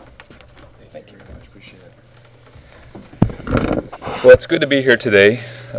Thank you very much. Appreciate it. Well, it's good to be here today.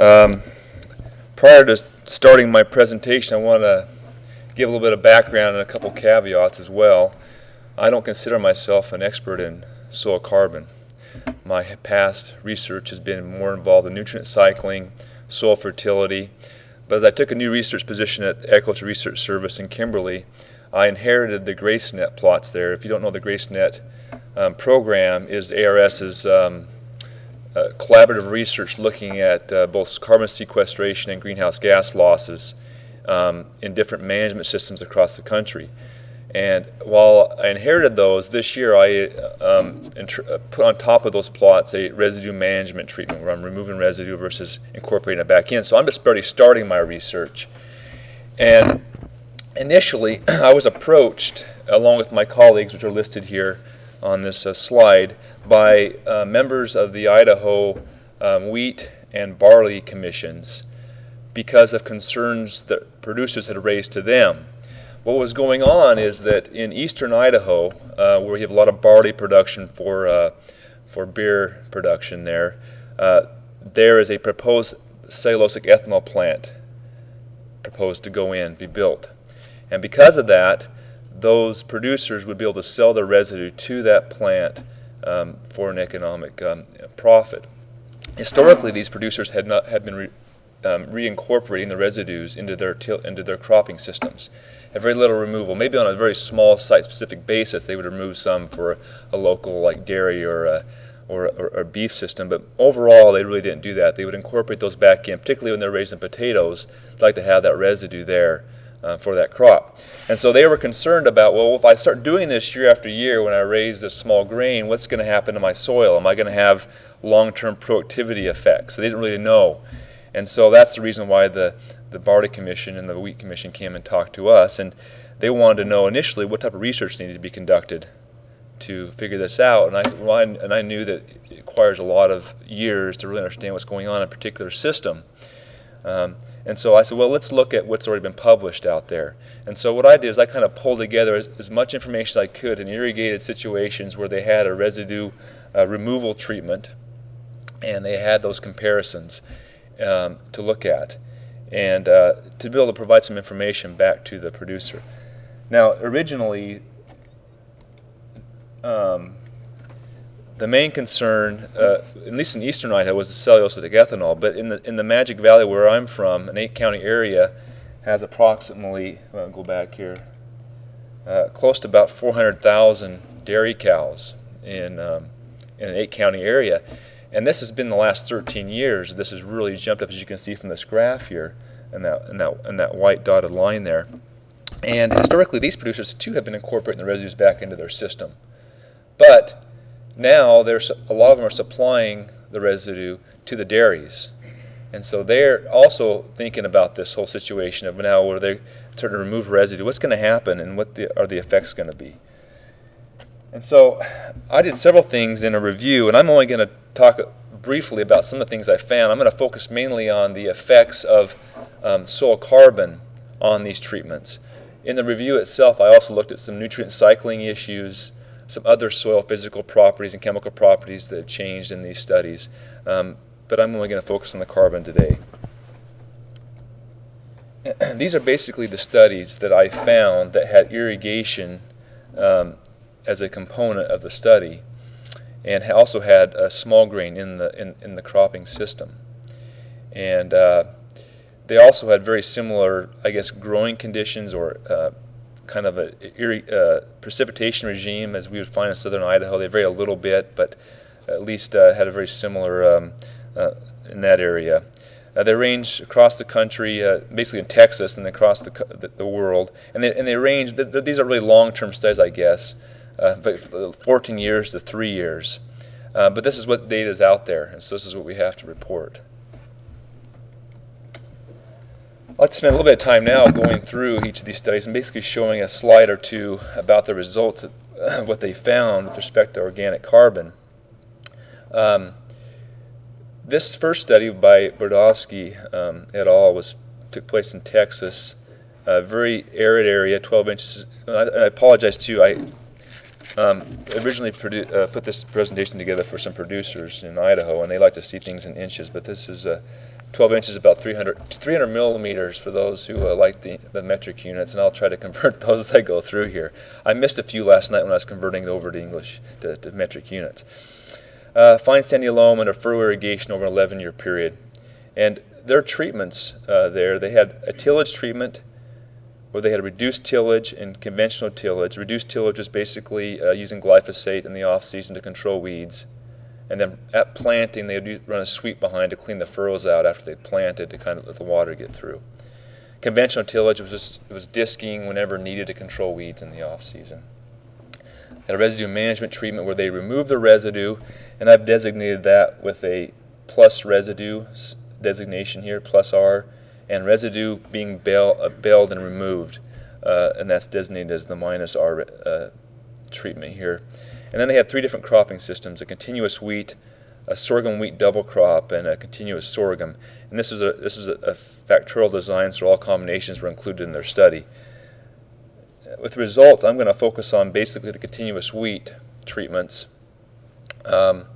Prior to starting my presentation, I want to give a little bit of background and a couple caveats as well. I don't consider myself an expert in soil carbon. My past research has been more involved in nutrient cycling, soil fertility. But as I took a new research position at Agriculture Research Service in Kimberly, I inherited the GraceNet plots there. If you don't know, the GraceNet program is ARS's collaborative research looking at both carbon sequestration and greenhouse gas losses in different management systems across the country. And while I inherited those, this year I put on top of those plots a residue management treatment where I'm removing residue versus incorporating it back in. So I'm just barely starting my research. And initially, I was approached, along with my colleagues, which are listed here on this slide, by members of the Idaho wheat and barley commissions because of concerns that producers had raised to them. What was going on is that in eastern Idaho, where we have a lot of barley production for beer production there is a proposed cellulosic ethanol plant proposed to go in, be built. And because of that, those producers would be able to sell their residue to that plant for an economic profit. Historically, these producers had been reincorporating the residues into their cropping systems. Had very little removal. Maybe on a very small site-specific basis, they would remove some for a local like dairy or beef system. But overall, they really didn't do that. They would incorporate those back in, particularly when they're raising potatoes. They'd like to have that residue there for that crop. And so they were concerned about, well, if I start doing this year after year when I raise this small grain, what's going to happen to my soil? Am I going to have long-term productivity effects? So they didn't really know. And so that's the reason why the Barley Commission and the Wheat Commission came and talked to us. And they wanted to know initially what type of research needed to be conducted to figure this out. And I knew that it requires a lot of years to really understand what's going on in a particular system. And so I said, well, let's look at what's already been published out there. And so what I did is I kind of pulled together as much information as I could in irrigated situations where they had a residue removal treatment, and they had those comparisons to look at, and to be able to provide some information back to the producer. Now, originally, the main concern, at least in eastern Idaho, was the cellulosic ethanol. But in the Magic Valley, where I'm from, an 8-county area has approximately, go back here, close to about 400,000 dairy cows in an 8-county area. And this has been the last 13 years. This has really jumped up, as you can see from this graph here, and that white dotted line there. And historically, these producers too have been incorporating the residues back into their system. But now a lot of them are supplying the residue to the dairies. And so they're also thinking about this whole situation of now where they're starting to remove residue. What's going to happen and what are the effects going to be? And so I did several things in a review, and I'm only going to talk briefly about some of the things I found. I'm going to focus mainly on the effects of soil carbon on these treatments. In the review itself, I also looked at some nutrient cycling issues, some other soil physical properties and chemical properties that have changed in these studies. But I'm only going to focus on the carbon today. These are basically the studies that I found that had irrigation as a component of the study, and also had a small grain in the cropping system. And they also had very similar, I guess, growing conditions or kind of a precipitation regime as we would find in southern Idaho. They vary a little bit, but at least had a very similar in that area. They range across the country, basically in Texas and across the world. And they range, these are really long-term studies, I guess, but 14 years to 3 years. But this is what data is out there, and so this is what we have to report. I'd like to spend a little bit of time now going through each of these studies and basically showing a slide or two about the results of what they found with respect to organic carbon. This first study by Brodowski et al. Took place in Texas, a very arid area, 12 inches. And I apologize too. Originally put this presentation together for some producers in Idaho, and they like to see things in inches, but this is 12 inches, about 300 millimeters for those who like the metric units, and I'll try to convert those as I go through here. I missed a few last night when I was converting it over to English, to metric units. Fine sandy loam under furrow irrigation over an 11-year period. And their treatments there, they had a tillage treatment where they had reduced tillage and conventional tillage. Reduced tillage is basically using glyphosate in the off-season to control weeds. And then at planting, they would run a sweep behind to clean the furrows out after they planted to kind of let the water get through. Conventional tillage was disking whenever needed to control weeds in the off-season. Had a residue management treatment where they remove the residue, and I've designated that with a plus residue designation here, plus R, and residue being baled and removed, and that's designated as the minus R treatment here. And then they had 3 different cropping systems: a continuous wheat, a sorghum wheat double crop, and a continuous sorghum. And this is a factorial design, so all combinations were included in their study. With the results, I'm going to focus on basically the continuous wheat treatments. And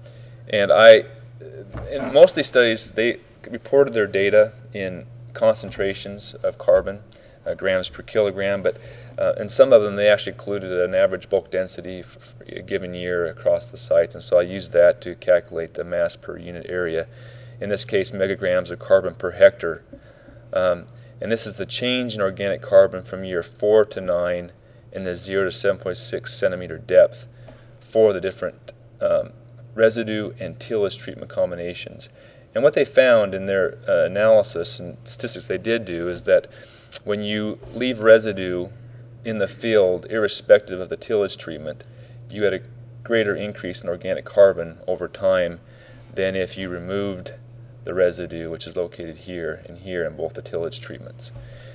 in most of these studies, they reported their data in concentrations of carbon, grams per kilogram, but in some of them they actually included an average bulk density for a given year across the sites, and so I used that to calculate the mass per unit area. In this case, megagrams of carbon per hectare. And this is the change in organic carbon from year 4 to 9 in the 0 to 7.6 centimeter depth for the different residue and tillage treatment combinations. And what they found in their analysis and statistics they did do is that when you leave residue in the field, irrespective of the tillage treatment, you had a greater increase in organic carbon over time than if you removed the residue, which is located here and here in both the tillage treatments.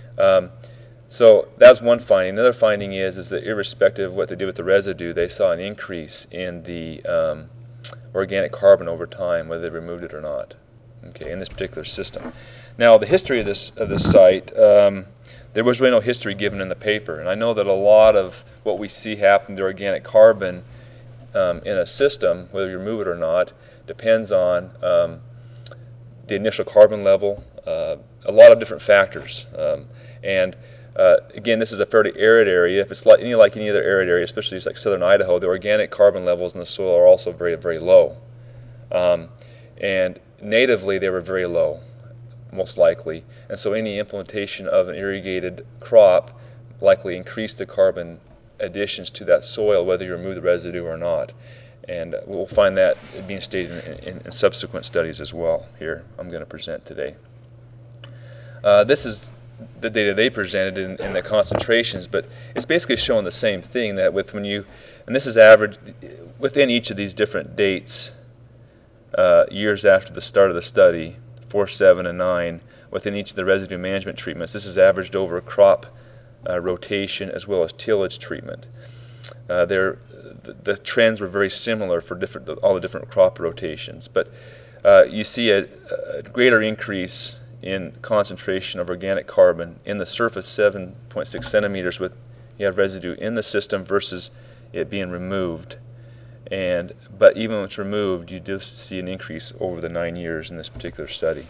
So that's one finding. Another finding is that irrespective of what they did with the residue, they saw an increase in the organic carbon over time, whether they removed it or not. Okay, in this particular system. Now, the history of this site, there was really no history given in the paper, and I know that a lot of what we see happen to organic carbon in a system, whether you remove it or not, depends on the initial carbon level, a lot of different factors. Again, this is a fairly arid area. If it's like any other arid area, especially like southern Idaho, the organic carbon levels in the soil are also very, very low. And natively, they were very low, most likely. And so any implementation of an irrigated crop likely increased the carbon additions to that soil, whether you remove the residue or not. And we'll find that being stated in subsequent studies as well here I'm going to present today. This is the data they presented in the concentrations, but it's basically showing the same thing, that and this is average within each of these different dates, years after the start of the study, 4, 7, and 9, within each of the residue management treatments. This is averaged over crop rotation as well as tillage treatment. The trends were very similar for all the different crop rotations, but you see a greater increase in concentration of organic carbon in the surface 7.6 centimeters with you have residue in the system versus it being removed. But even when it's removed, you do see an increase over the 9 years in this particular study.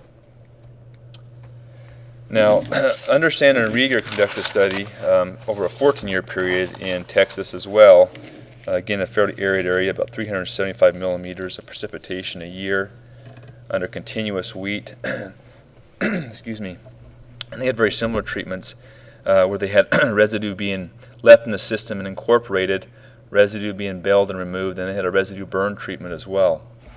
Now, Undersander and Rieger conducted a study over a 14-year period in Texas as well. Again, a fairly arid area, about 375 millimeters of precipitation a year under continuous wheat. Excuse me. And they had very similar treatments where they had residue being left in the system and incorporated, residue being baled and removed, and they had a residue burn treatment as well.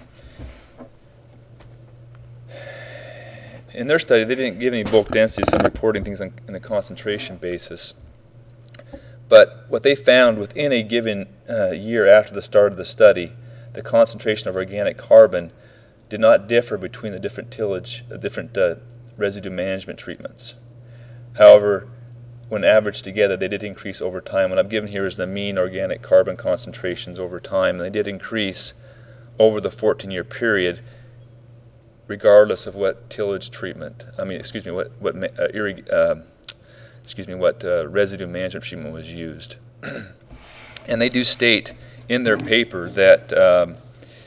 In their study, they didn't give any bulk density, so I'm reporting things on a concentration basis. But what they found within a given year after the start of the study, the concentration of organic carbon did not differ between the different residue management treatments. However, when averaged together, they did increase over time. What I've given here is the mean organic carbon concentrations over time, and they did increase over the 14-year period, regardless of what tillage treatment. What residue management treatment was used. And they do state in their paper that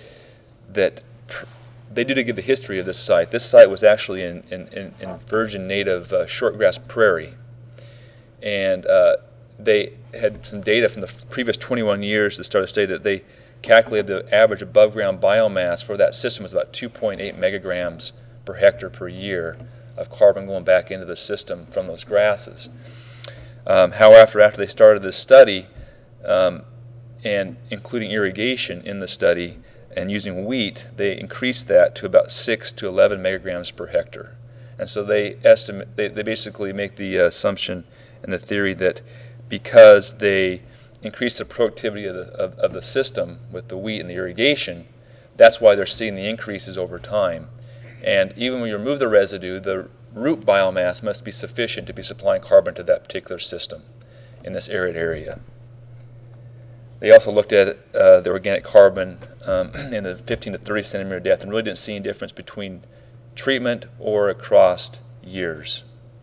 they do give the history of this site. This site was actually in virgin native shortgrass prairie, and they had some data from the previous 21 years that started to say that they calculated the average above ground biomass for that system was about 2.8 megagrams per hectare per year of carbon going back into the system from those grasses. However, after they started this study, and including irrigation in the study and using wheat, they increased that to about 6 to 11 megagrams per hectare. And so they basically make the assumption and the theory that because they increase the productivity of the system with the wheat and the irrigation, that's why they're seeing the increases over time. And even when you remove the residue, the root biomass must be sufficient to be supplying carbon to that particular system in this arid area. They also looked at the organic carbon in the 15 to 30 centimeter depth and really didn't see any difference between treatment or across years.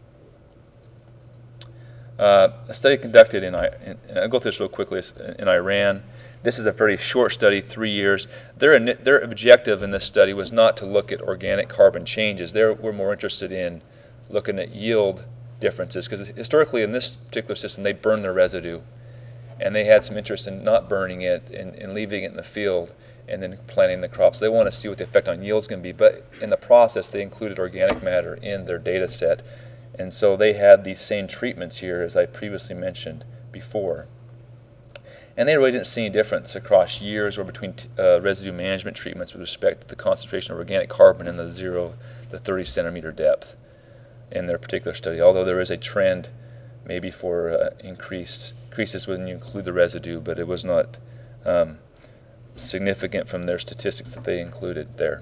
A study conducted and I'll go through this real quickly, in Iran. This is a very short study, 3 years. Their objective in this study was not to look at organic carbon changes. They were more interested in looking at yield differences, because historically in this particular system they burned their residue, and they had some interest in not burning it and leaving it in the field and then planting the crops. They want to see what the effect on yield is going to be, but in the process they included organic matter in their data set. And so they had these same treatments here as I previously mentioned before. And they really didn't see any difference across years or between residue management treatments with respect to the concentration of organic carbon in the 0 to 30 centimeter depth in their particular study, although there is a trend maybe for increases when you include the residue, but it was not significant from their statistics that they included there.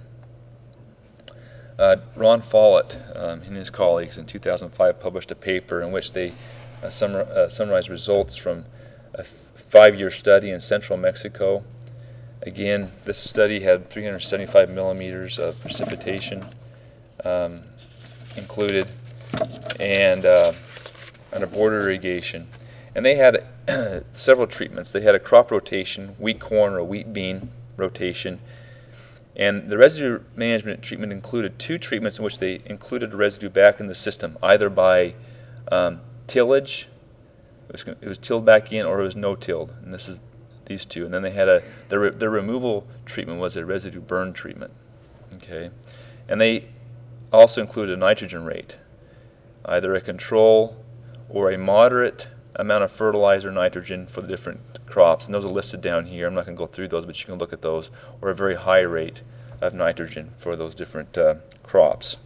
Ron Follett and his colleagues in 2005 published a paper in which they summarized results from a 5-year study in central Mexico. Again, this study had 375 millimeters of precipitation included, and under border irrigation. And they had several treatments. They had a crop rotation, wheat corn or wheat bean rotation. And the residue management treatment included 2 treatments in which they included the residue back in the system, either by tillage, it was tilled back in, or it was no-tilled. And this is these 2. And then they had their removal treatment was a residue burn treatment. Okay, and they also included a nitrogen rate, either a control or a moderate amount of fertilizer nitrogen for the different crops, and those are listed down here. I'm not going to go through those, but you can look at those, or a very high rate of nitrogen for those different crops.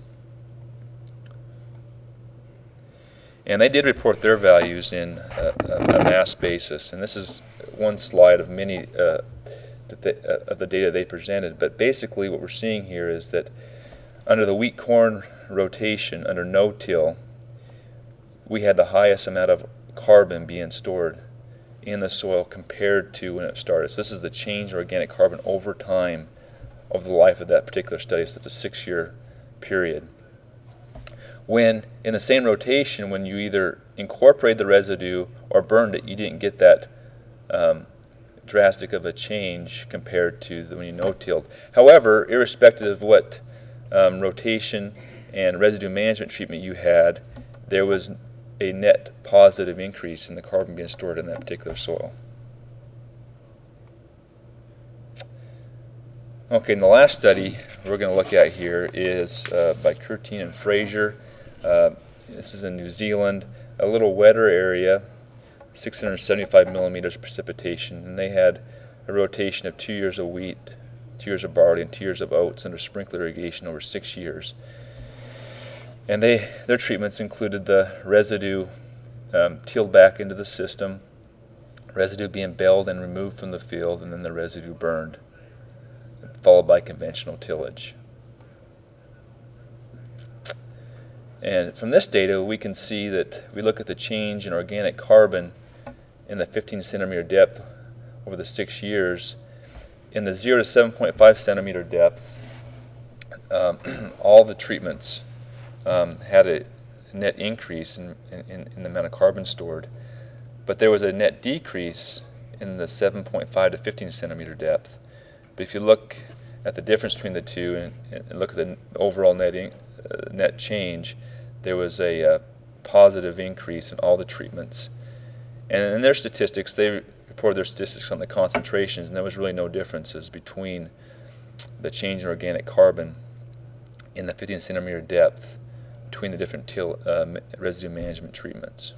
And they did report their values in a mass basis, and this is one slide of many of the data they presented. But basically what we're seeing here is that under the wheat corn rotation, under no-till, we had the highest amount of carbon being stored in the soil compared to when it started. So this is the change in organic carbon over time over the life of that particular study. So it's a 6-year period. When in the same rotation, when you either incorporated the residue or burned it, you didn't get that drastic of a change compared to when you no-tilled. However, irrespective of what rotation and residue management treatment you had, there was a net positive increase in the carbon being stored in that particular soil. Okay, and the last study we're going to look at here is by Curtin and Fraser. This is in New Zealand, a little wetter area, 675 millimeters of precipitation, and they had a rotation of 2 years of wheat, 2 years of barley, and 2 years of oats under sprinkler irrigation over 6 years. And their treatments included the residue tilled back into the system, residue being baled and removed from the field, and then the residue burned, followed by conventional tillage. And from this data, we can see that we look at the change in organic carbon in the 15 centimeter depth over the 6 years. In the 0 to 7.5 centimeter depth, all the treatments had a net increase in the amount of carbon stored, but there was a net decrease in the 7.5 to 15 centimeter depth. But if you look at the difference between the two and look at the overall net change, there was a positive increase in all the treatments. And in their statistics, they reported their statistics on the concentrations, and there was really no differences between the change in organic carbon in the 15 centimeter depth between the different residue management treatments.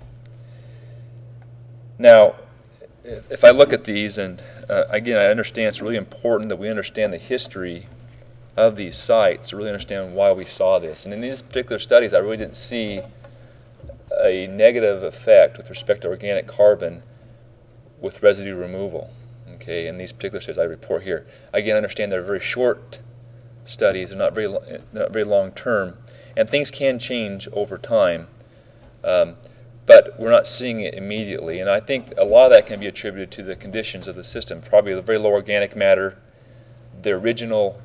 Now, if I look at these, and again, I understand it's really important that we understand the history of these sites to really understand why we saw this. And in these particular studies, I really didn't see a negative effect with respect to organic carbon with residue removal. Okay, in these particular studies I report here. Again, I understand they're very short studies, they're not very long term, and things can change over time. But we're not seeing it immediately, and I think a lot of that can be attributed to the conditions of the system. Probably the very low organic matter, the original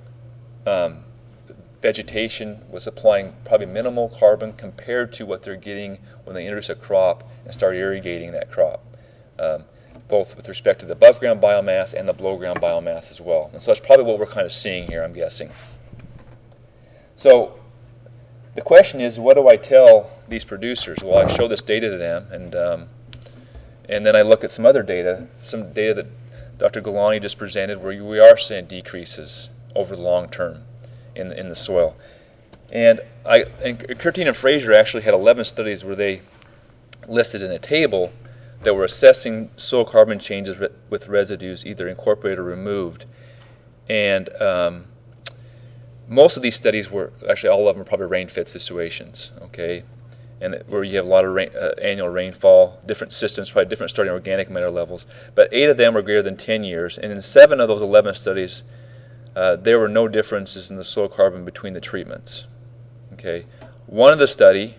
vegetation was applying probably minimal carbon compared to what they're getting when they introduce a crop and start irrigating that crop, both with respect to the above ground biomass and the below ground biomass as well. And so that's probably what we're kind of seeing here, I'm guessing. So the question is, what do I tell these producers? Well, I show this data to them, and then I look at some other data, some data that Dr. Gilani just presented, where we are seeing decreases over the long term in the soil. And Curtin and Fraser actually had 11 studies where they listed in a table that were assessing soil carbon changes with residues either incorporated or removed. And most of these studies were, actually all of them, are probably rain-fed situations, okay? And where you have a lot of annual rainfall, different systems, probably different starting organic matter levels. But 8 of them were greater than 10 years, and in 7 of those 11 studies, there were no differences in the soil carbon between the treatments. Okay, one of the study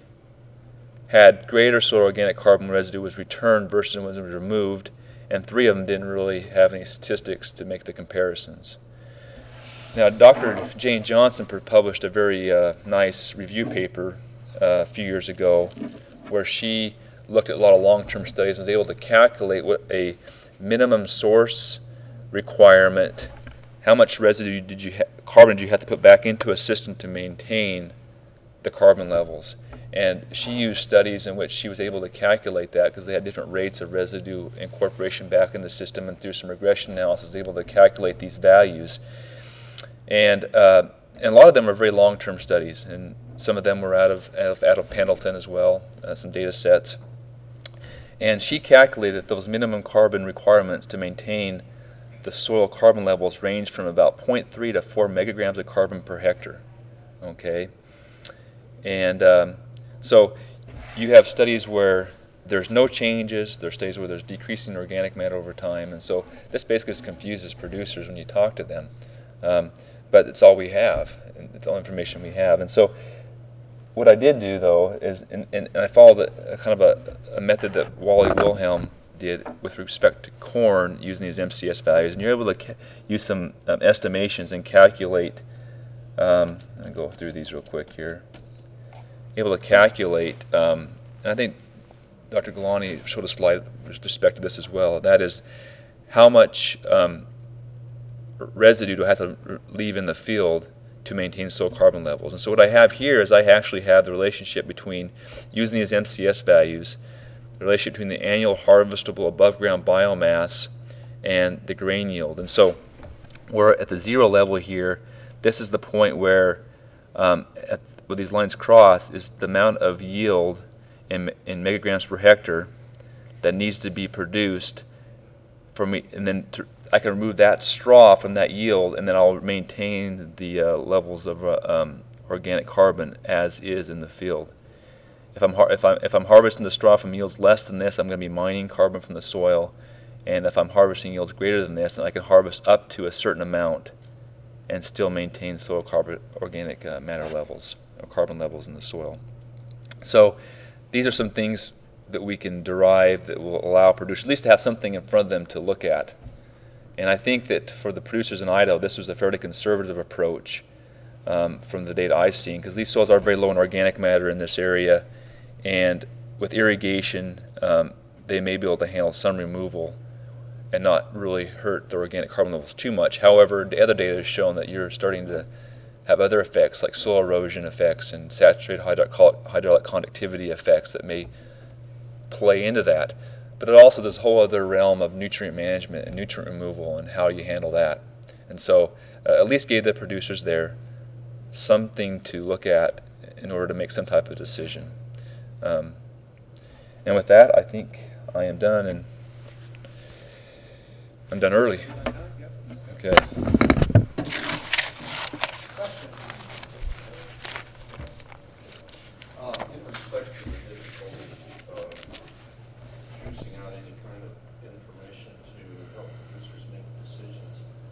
had greater soil organic carbon residue was returned versus when it was removed, and 3 of them didn't really have any statistics to make the comparisons. Now, Dr. Jane Johnson published a very nice review paper a few years ago where she looked at a lot of long-term studies and was able to calculate what a minimum source requirement, how much residue carbon did you have to put back into a system to maintain the carbon levels. And she used studies in which she was able to calculate that because they had different rates of residue incorporation back in the system, and through some regression analysis was able to calculate these values. And a lot of them are very long-term studies, and some of them were out of Pendleton as well, some data sets. And she calculated that those minimum carbon requirements to maintain the soil carbon levels range from about 0.3 to 4 megagrams of carbon per hectare. Okay, and so you have studies where there's no changes, there's studies where there's decreasing organic matter over time, and so this basically just confuses producers when you talk to them. But it's all we have, and it's all information we have. And so what I did do, though, is, and I followed kind of a method that Wally Wilhelm did with respect to corn using these MCS values, and you're able to use some estimations and calculate. I'll go through these real quick here. Able to calculate, and I think Dr. Gilani showed a slide with respect to this as well. That is, how much residue do I have to leave in the field to maintain soil carbon levels? And so what I have here is I actually have the relationship between using these MCS values, the relationship between the annual harvestable above ground biomass and the grain yield. And so we're at the 0 level here. This is the point where where these lines cross is the amount of yield in megagrams per hectare that needs to be produced for me, and then I can remove that straw from that yield, and then I'll maintain the levels of organic carbon as is in the field. If I'm harvesting the straw from yields less than this, I'm going to be mining carbon from the soil, and if I'm harvesting yields greater than this, then I can harvest up to a certain amount and still maintain soil carbon organic matter levels or carbon levels in the soil. So these are some things that we can derive that will allow producers at least to have something in front of them to look at. And I think that for the producers in Idaho, this was a fairly conservative approach from the data I've seen, because these soils are very low in organic matter in this area, and with irrigation, they may be able to handle some removal and not really hurt the organic carbon levels too much. However, the other data has shown that you're starting to have other effects like soil erosion effects and saturated hydraulic conductivity effects that may play into that. But it also there's a whole other realm of nutrient management and nutrient removal and how you handle that. And so at least gave the producers there something to look at in order to make some type of decision. And with that, I think I am done, and I'm done early. Okay. In respect to the difficulty of juicing out any kind of information to help producers make decisions,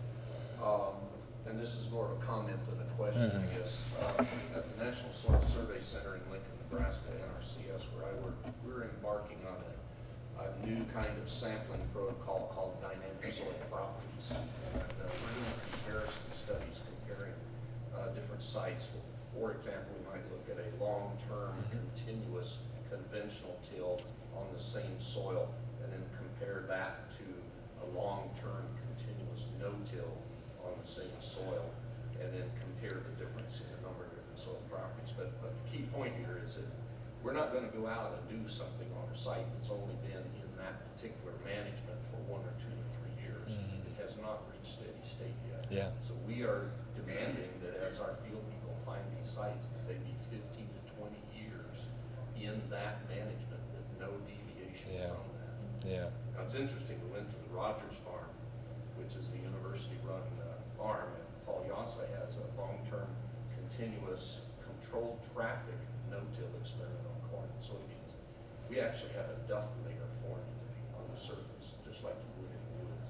and this is more of a comment than a question, I guess. At the National Soil Survey Center in Lincoln, Nebraska, NRCS, where I work, we're embarking on a new kind of sampling protocol called dynamic soil properties. And we're doing comparison studies comparing different sites. For example, we might look at a long-term continuous conventional till on the same soil and then compare that to a long-term continuous no-till on the same soil, and then compare the difference in a number of different soil properties. But the key point here is that we're not going to go out and do something on a site that's only been in that particular management for 1 or 2 or 3 years. It has not reached steady state yet. Yeah. So we are demanding that as our field people find these sites, that they be 15 to 20 years in that management with no deviation from that. Yeah. Now it's interesting, we went to the Rogers Farm, which is the university-run farm, and Paul Yassa has a long-term continuous controlled traffic no-till experiment on corn and soybeans. We actually have a duct layer forming on the surface, just like you would in the woods.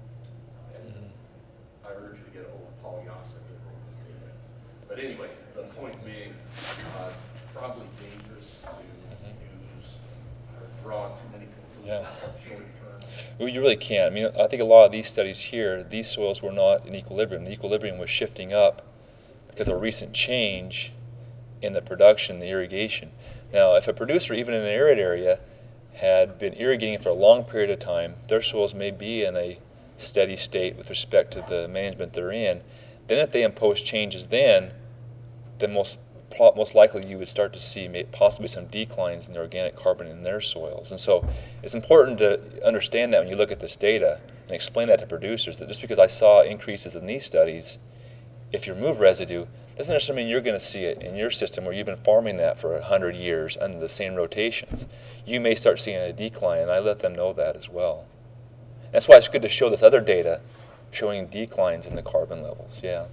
And I urge you to get a hold of Paul Yassa and get hold of the data. But anyway, the point being, probably dangerous to use or draw too many conclusions short term. Well, you really can't. I mean, I think a lot of these studies here, these soils were not in equilibrium. The equilibrium was shifting up because of a recent change in the production, the irrigation. Now, if a producer, even in an arid area, had been irrigating for a long period of time, their soils may be in a steady state with respect to the management they're in. Then if they impose changes then most likely you would start to see possibly some declines in the organic carbon in their soils. And so it's important to understand that when you look at this data and explain that to producers, that just because I saw increases in these studies, if you remove residue, doesn't necessarily mean you're going to see it in your system where you've been farming that for 100 years under the same rotations. You may start seeing a decline, and I let them know that as well. That's why it's good to show this other data showing declines in the carbon levels. Yeah.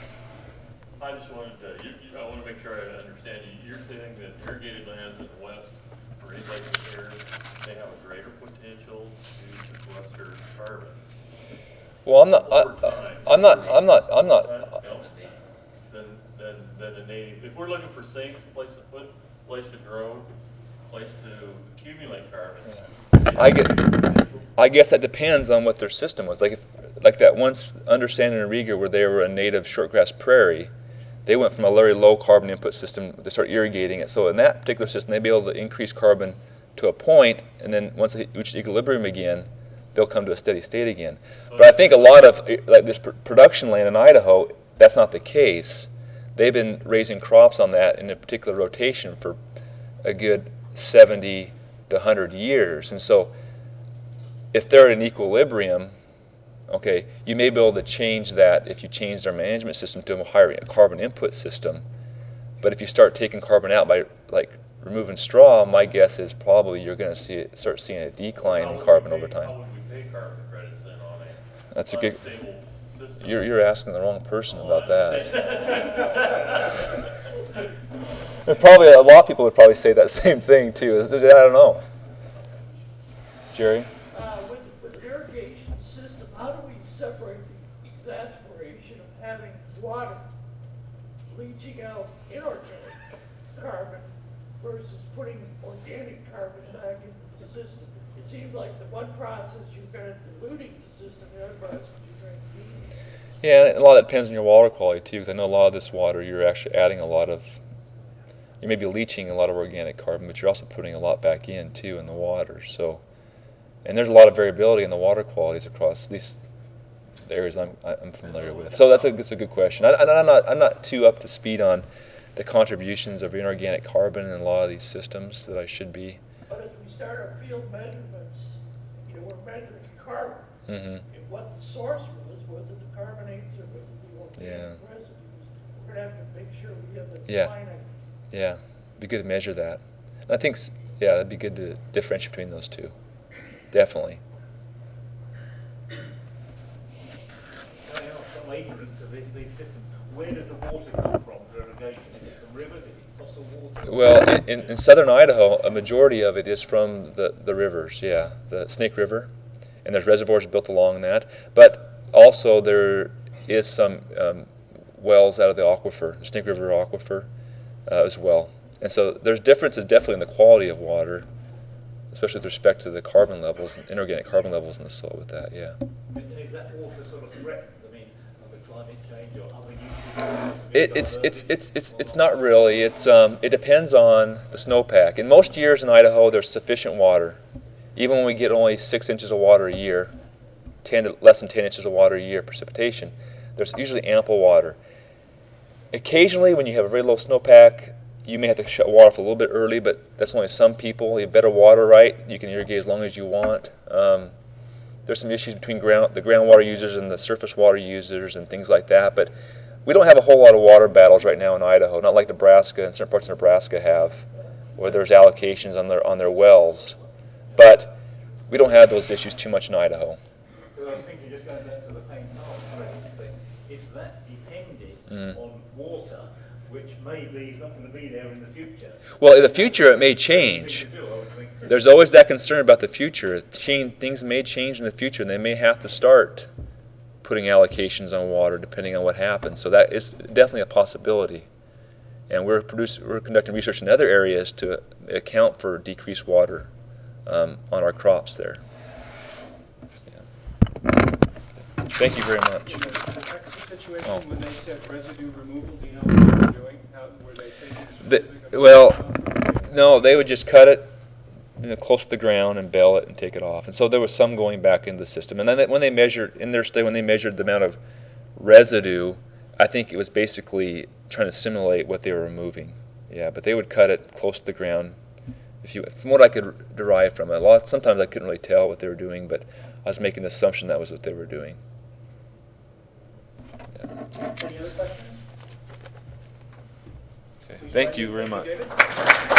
I just wanted to, I want to make sure I understand you. You're saying that irrigated lands in the west, or any place there, they have a greater potential to sequester carbon. Well, I'm not. Than a native. If we're looking for sinks, place to put, place to grow, place to accumulate carbon. I guess that depends on what their system was. Like that once understanding in Riga where they were a native shortgrass prairie, they went from a very low carbon input system to start irrigating it. So in that particular system, they'd be able to increase carbon to a point, and then once they reach equilibrium again, they'll come to a steady state again. But I think a lot of like this production land in Idaho, that's not the case. They've been raising crops on that in a particular rotation for a good 70 to 100 years. And so if they're in equilibrium, okay, you may be able to change that if you change their management system to a higher carbon input system. But if you start taking carbon out by like removing straw, my guess is probably you're going to start seeing a decline in carbon over time. How would we pay carbon credits then on a That's a good. unstable system? You're asking the wrong person about that. And probably a lot of people would probably say that same thing too. I don't know. Jerry? With the irrigation system, how do we separate the exasperation of having water leaching out inorganic carbon versus putting organic carbon back into the system? It seems like the one process you're kind of diluting the system, the other process you're trying to feed. Yeah, and a lot of that depends on your water quality too, because I know a lot of this water you're actually adding a lot of, you may be leaching a lot of organic carbon, but you're also putting a lot back in too in the water. So And there's a lot of variability in the water qualities across at least the areas I'm familiar with. So that's a good question. I'm not too up to speed on the contributions of inorganic carbon in a lot of these systems that I should be. But as we start our field measurements, we're measuring carbon. Mm-hmm. And what the source was it the carbonates or was it the organic residues? We're going to have to make sure we have the finite. Yeah, it'd be good to measure that. And I think, it'd be good to differentiate between those two. Definitely. The maintenance of these systems, where does the water come from for irrigation? Is it from rivers? Is it fossil water? Well, in southern Idaho, a majority of it is from the rivers, the Snake River, and there's reservoirs built along that. But also there is some wells out of the aquifer, the Snake River aquifer, as well. And so there's differences definitely in the quality of water, especially with respect to the carbon levels, inorganic carbon levels in the soil with that, And is that water sort of threatened? I mean, of the climate change or other uses? It's not really. It depends on the snowpack. In most years in Idaho, there's sufficient water. Even when we get only 6 inches of water a year, less than 10 inches of water a year precipitation, there's usually ample water. Occasionally, when you have a very low snowpack, you may have to shut water off a little bit early, but that's only some people. You have better water right, you can irrigate as long as you want. There's some issues between the groundwater users and the surface water users and things like that, but we don't have a whole lot of water battles right now in Idaho, not like Nebraska and certain parts of Nebraska have, where there's allocations on their wells. But we don't have those issues too much in Idaho. I was thinking, just going back to the Payne Park thing, if that depended on water, which maybe is not going to be there in the future. Well, in the future it may change. There's always that concern about the future. Things may change in the future, and they may have to start putting allocations on water depending on what happens. So that is definitely a possibility. And we're conducting research in other areas to account for decreased water on our crops there. Thank you very much. In the Texas situation, when they said residue removal, do you know what they were doing? How were they taking No, they would just cut it close to the ground and bale it and take it off. And so there was some going back into the system. And then when they measured in their study, when they measured the amount of residue, I think it was basically trying to simulate what they were removing. Yeah, but they would cut it close to the ground. From what I could derive from it, sometimes I couldn't really tell what they were doing, but I was making the assumption that was what they were doing. Any other questions? Okay. Thank you very much.